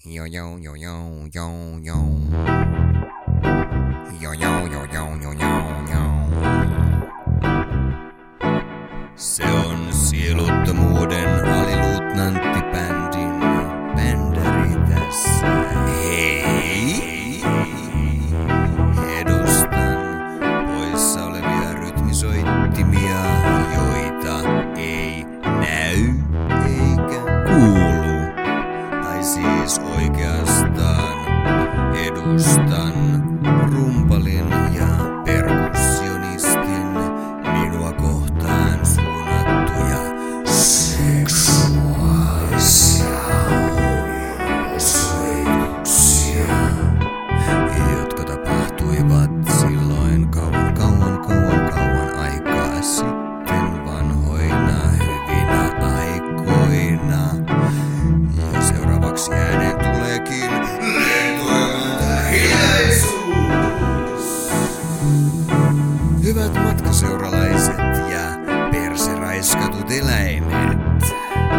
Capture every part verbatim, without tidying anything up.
Yo yo yo yo yo yo. Yo yo yo yo yo yo yo. Se on sieluttomuuden aliluutnanttibändin bändäri tässä. Hei! Edustan poissa olevia rytmisoittimia, joita ei näy eikä kuulu. Tai siis oikeastaan edustan rumpalin ja perkussionistin minua kohtaan suunnattuja seksuaalisia osoituksia, jotka tapahtuivat silloin kauan, kauan, kauan, kauan aikaa sitten vanhoina hyvinä aikoina. Ja seuraavaksi ääneen tuleekin lentoemäntä hiljaisuus. Hyvät matkaseuralaiset ja perseraiskatut eläimet.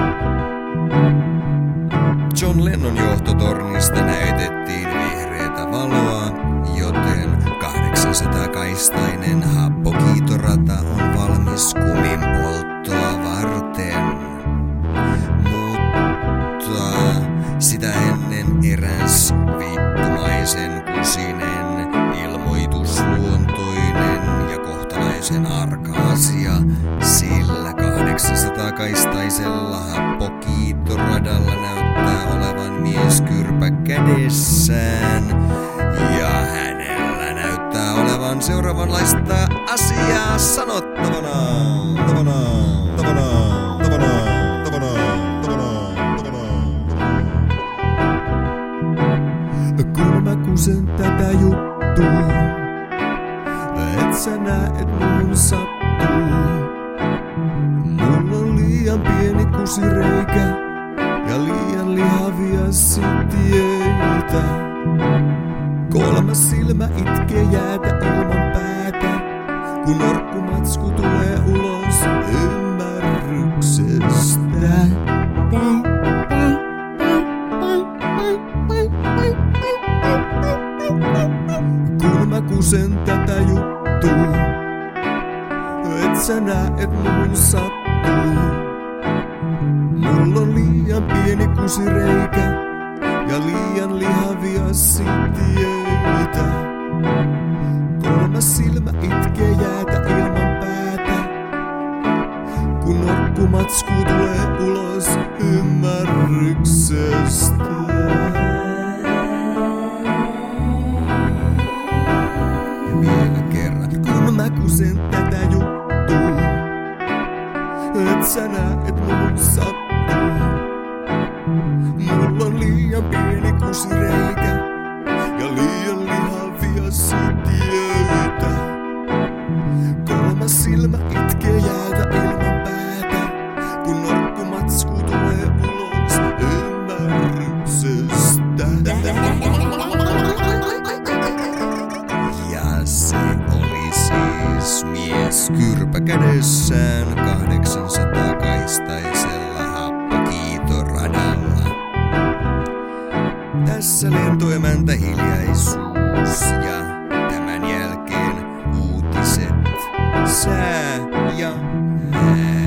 John Lennon johtotornista näytettiin vihreätä valoa, joten kahdeksansatakaistainen happokiitorata on valmis kumin polttoa varten. Mutta sitä ennen eräs viippumaisen kusinen, ilmoitusluontoinen ja kohtalaisen arka asia, sillä kahdeksansatakaistaisella happokiitoradalla näyttää olevan mieskyrpä kädessään, ja hänellä näyttää olevan seuraavanlaista asiaa sanottavana. Tavana, tavana, tavana, tavana, tavana, tavana. Kun mä kusen tätä juttua, et sä näe, et mun sattuu. Mulla on liian pieni kusireikä ja liian lihavia sitieitä. Kolmas silmä itkee jäätä ilman päätä, kun orkkumatsku tulee ulos ymmärryksestä. Kun mä kusen tätä juttua, et sä näe, et mun sattuu. Mulla on liian pieni kusireikä ja liian lihavia sitieitä. Kolmas silmä itkee jäätä ilman päätä, kun orkkumatsku tulee ulos ymmärryksestä. Ja vielä kerran. Kun mä kusen tätä juttua, et sä näe, et mun sattuu. Mulla on liian pieni kusireikä ja liian lihavia sitieitä. Kolmas silmä itkee jäätä ilman päätä, kun orkkumatsku tulee ulos ymmärryksestä. Ja se oli siis mies kyrpä kädessään kahdeksansatakaistaisella happokiitoradalla. Tässä lentoemäntä hiljaisuus ja tämän jälkeen uutiset, sää ja hää.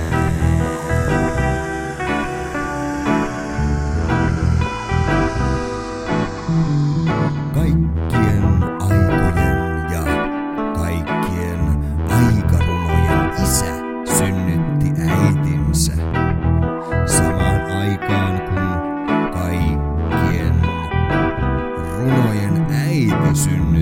Kaikkien aikojen ja kaikkien aikarunojen isä synnytti äitinsä samaan aikaan, kun kaikkien runojen äiti synnytti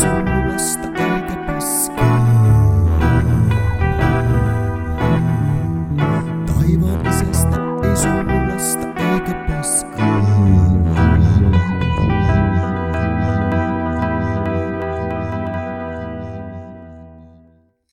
sun